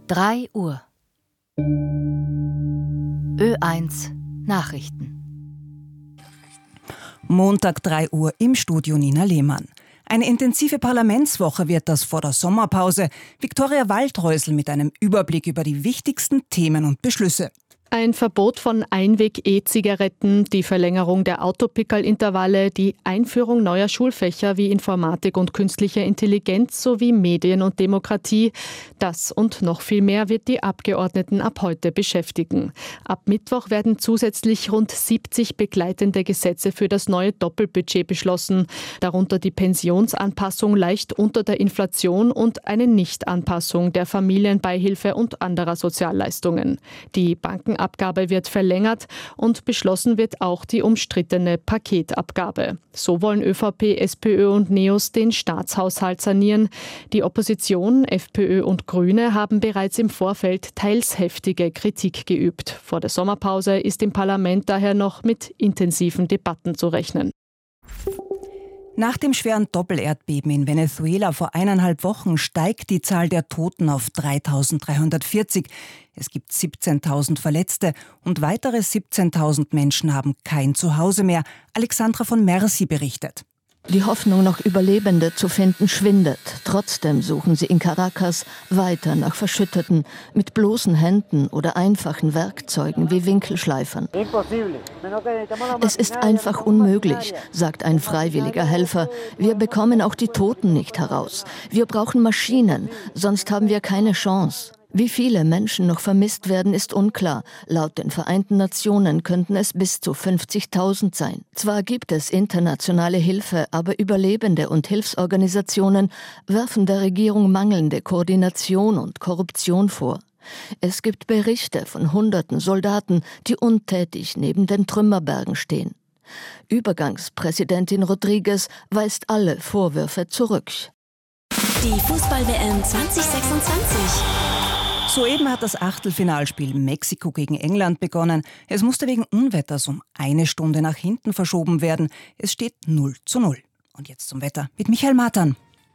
3 Uhr. Ö1 Nachrichten. Montag 3 Uhr im Studio Nina Lehmann. Eine intensive Parlamentswoche wird das vor der Sommerpause. Viktoria Waldrösel mit einem Überblick über die wichtigsten Themen und Beschlüsse. Ein Verbot von Einweg-E-Zigaretten, die Verlängerung der Autopickerl-Intervalle, die Einführung neuer Schulfächer wie Informatik und künstliche Intelligenz sowie Medien und Demokratie. Das und noch viel mehr wird die Abgeordneten ab heute beschäftigen. Ab Mittwoch werden zusätzlich rund 70 begleitende Gesetze für das neue Doppelbudget beschlossen, darunter die Pensionsanpassung leicht unter der Inflation und eine Nichtanpassung der Familienbeihilfe und anderer Sozialleistungen. Die Bankenabgabe wird verlängert und beschlossen wird auch die umstrittene Paketabgabe. So wollen ÖVP, SPÖ und NEOS den Staatshaushalt sanieren. Die Opposition, FPÖ und Grüne haben bereits im Vorfeld teils heftige Kritik geübt. Vor der Sommerpause ist im Parlament daher noch mit intensiven Debatten zu rechnen. Nach dem schweren Doppelerdbeben in Venezuela vor 1,5 Wochen steigt die Zahl der Toten auf 3.340. Es gibt 17.000 Verletzte und weitere 17.000 Menschen haben kein Zuhause mehr. Alexandra von Mercy berichtet. Die Hoffnung, noch Überlebende zu finden, schwindet. Trotzdem suchen sie in Caracas weiter nach Verschütteten mit bloßen Händen oder einfachen Werkzeugen wie Winkelschleifern. Es ist einfach unmöglich, sagt ein freiwilliger Helfer. Wir bekommen auch die Toten nicht heraus. Wir brauchen Maschinen, sonst haben wir keine Chance. Wie viele Menschen noch vermisst werden, ist unklar. Laut den Vereinten Nationen könnten es bis zu 50.000 sein. Zwar gibt es internationale Hilfe, aber Überlebende und Hilfsorganisationen werfen der Regierung mangelnde Koordination und Korruption vor. Es gibt Berichte von Hunderten Soldaten, die untätig neben den Trümmerbergen stehen. Übergangspräsidentin Rodriguez weist alle Vorwürfe zurück. Die Fußball-WM 2026. Soeben hat das Achtelfinalspiel Mexiko gegen England begonnen. Es musste wegen Unwetters um 1 Stunde nach hinten verschoben werden. Es steht 0:0. Und jetzt zum Wetter mit Michael Matan.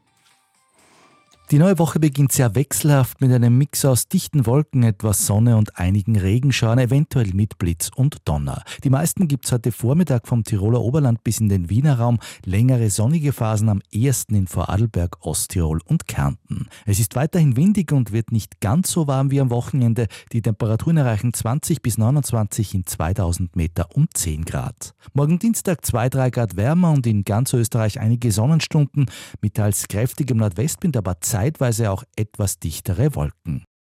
Die neue Woche beginnt sehr wechselhaft mit einem Mix aus dichten Wolken, etwas Sonne und einigen Regenschauern, eventuell mit Blitz und Donner. Die meisten gibt es heute Vormittag vom Tiroler Oberland bis in den Wiener Raum. Längere sonnige Phasen am ehesten in Vorarlberg, Osttirol und Kärnten. Es ist weiterhin windig und wird nicht ganz so warm wie am Wochenende. Die Temperaturen erreichen 20 bis 29 in 2000 Meter um 10 Grad. Morgen Dienstag 2-3 Grad wärmer und in ganz Österreich einige Sonnenstunden mit teils kräftigem Nordwestwind, aber zeitweise auch etwas dichtere Wolken.